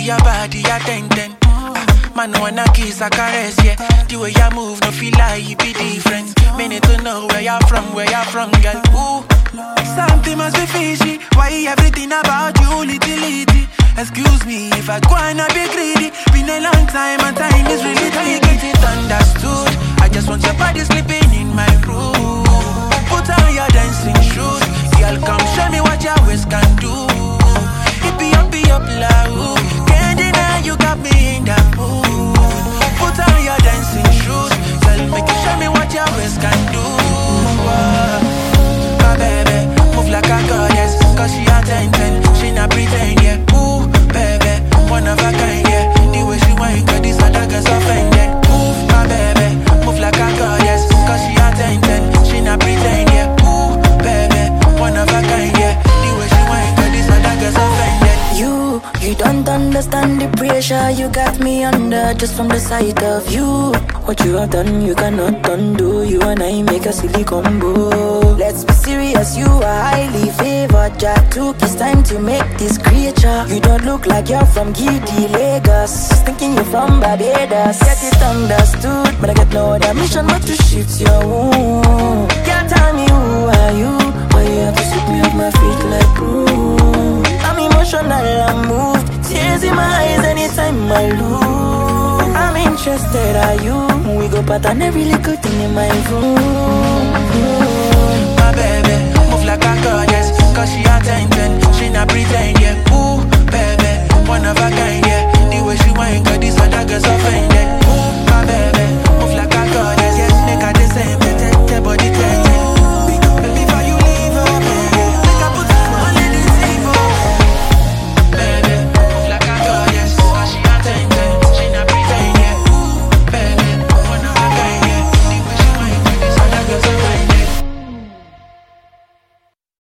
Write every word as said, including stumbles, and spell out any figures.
your body a ten ten. Ah, man wanna kiss a caress, yeah. The way you move, no feel like you be different. Me need to know where you're from, where you're from, girl. Ooh, something must be fishy. Why everything about you, little litty? Excuse me if I go and I be greedy. Been a long time and time is really tight. Get it understood. I just want your body sleeping in my room. Put on your dancing shoes. Girl, come show me what your waist can do. Hippie up, be up loud. Can't deny you got me in that mood. Put on your dancing shoes. Girl, make you show me what your waist can do. uh, My baby, move like a goddess. Cause she a ten ten, she not pretend, yeah. Ooh, baby, one of a kind, yeah. The way she whine, cause these other girls offended. Move, my baby, move like a goddess. Cause she a ten ten, she not pretend, yeah. Ooh, baby, one of a kind, yeah. The way she whine, cause these other girls offended. You, you don't understand the pressure you got me under just from the sight of you. What you have done, you cannot undo. You and I make a silly combo. Let's be serious, you are highly favored. Jack took his time to make this creature. You don't look like you're from Giddy, Lagos. Thinking you're from Barbados. Get it understood, but I get no other mission but to shift your wound. Can't tell me who are you, why you have to sweep me off my feet like broom. I'm emotional, I'm moved. Tears in my eyes anytime I lose. I'm interested, are you? We go pattern every little thing in my room. My baby,